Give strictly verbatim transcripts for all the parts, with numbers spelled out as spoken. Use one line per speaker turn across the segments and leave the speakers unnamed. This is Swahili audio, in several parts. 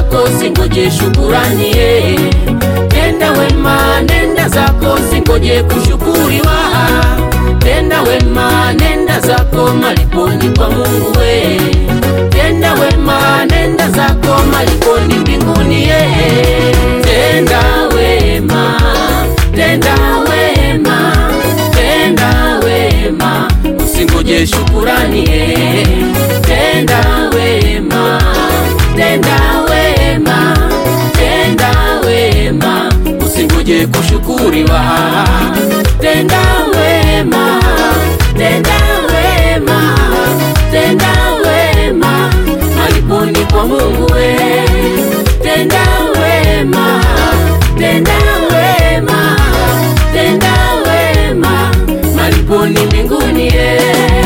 zako, singoje shukurani. Tenda wema, nenda zako, singoje kushukuriwa. Tenda wema, nenda zako, maliponi kwa Mungu we. Tenda wema, nenda zako, maliponi mbinguni ye. Tenda wema, tenda wema, tenda wema, usingoje shukurani ye. Tenda wema, tenda wema, tenda wema, usingoje kushukuriwa. Tenda wema, tenda wema, tenda wema, maliponi kwa Mungu we. Tenda wema, tenda wema, tenda wema, maliponi mbinguni ye.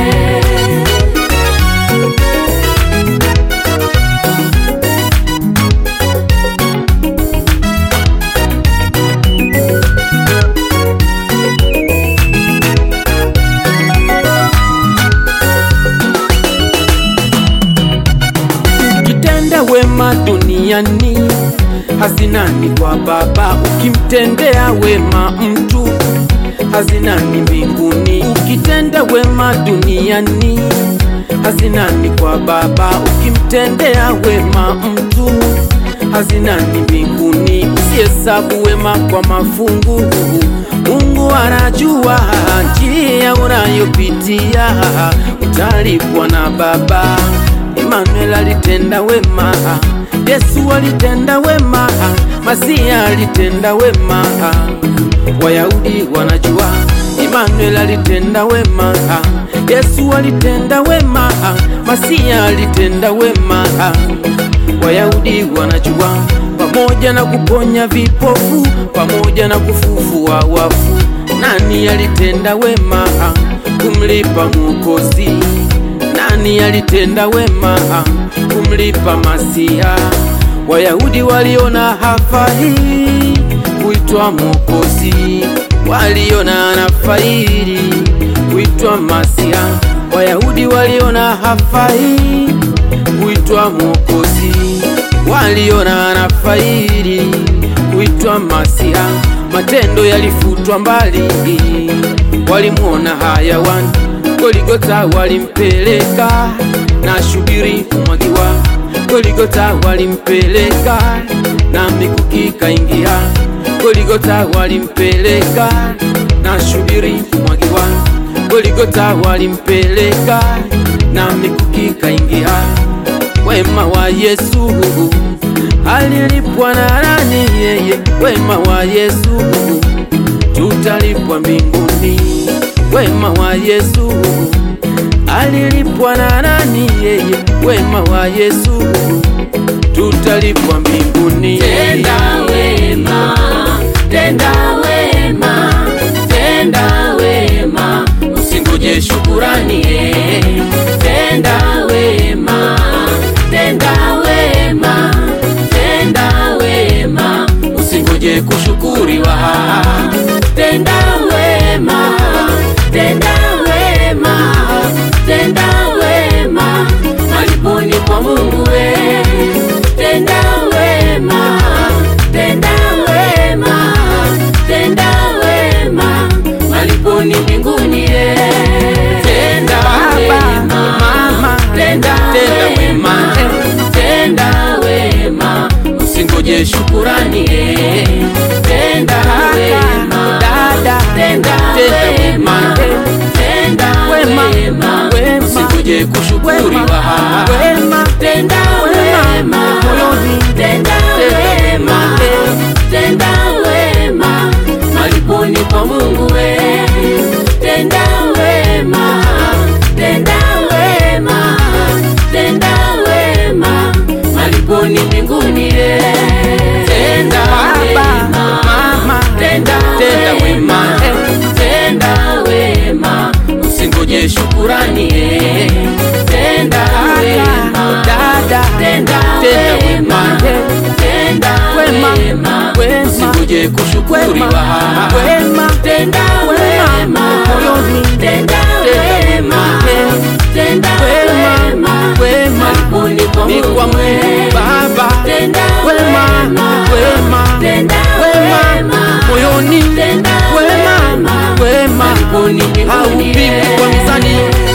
Wema duniani hazinani kwa Baba, ukimtendea wema mtu hazinani mbinguni. Ukitenda wema duniani hazinani kwa Baba, ukimtendea wema mtu hazinani mbinguni. Usihesabu wema kwa mafungu, Mungu anajua njia unayopitia, utalipwa na Baba. Emmanuel alitenda wema, Yesu alitenda wema, Masia alitenda wema, Wayahudi wanajua. Emmanuel alitenda wema, Yesu alitenda wema, Masia alitenda wema, Wayahudi wanajua. Pamoja na kuponya vipofu, pamoja na kufufua wafu, nani alitenda wema kumlipa Mwokozi? Nani alitenda wema kumlipa Masia? Wayahudi waliona hafai kuitwa Mwokozi, waliona anafairi kuitwa Masia. Wayahudi waliona hafai kuitwa Mwokozi, waliona anafairi kuitwa Masia. Matendo yalifutwa mbali, walimuona hayawani. Goligota walimpeleka na shubiri kumwagiwa. Goligota walimpeleka na mikuki kaingia. Goligota walimpeleka na shubiri kumwagiwa. Goligota walimpeleka na mikuki kaingia. Wema wa Yesu alilipwa na nani? Yeye. Wema wa Yesu tutalipwa mbinguni. Wema wa Yesu alilipwa na nani? Yeye. Wema wa Yesu tutalipwa mbinguni.
Tenda wema, tenda wema, tenda wema, usingoje shukurani. Tenda wema, tenda wema, tenda wema, usingoje kushukuriwa. Tenda wema, tenda wema, tenda wema, maliponi kwa Mungu we. Tenda wema, tenda wema, tenda wema, maliponi mbinguni ye. Tenda wema, tenda wema, tenda wema, usingoje shukurani ye. Tenda wema, tenda wema, tenda wema, usingoje kushukuriwa. Tenda wema, tenda wema, tenda wema, maliponi kwa Mungu we. Tenda wema, tenda wema, tenda wema, maliponi mbinguni ye. Tenda wema, tenda wema, tenda wema, usingoje shukurani ye. Tenda wema, tenda wema, tenda wema, usingoje kushukuriwa. Tenda wema, tenda wema, tenda wema, maliponi kwa Mungu Baba. Tenda mbinguni, mbinguni,
haupimwi kwa mizani.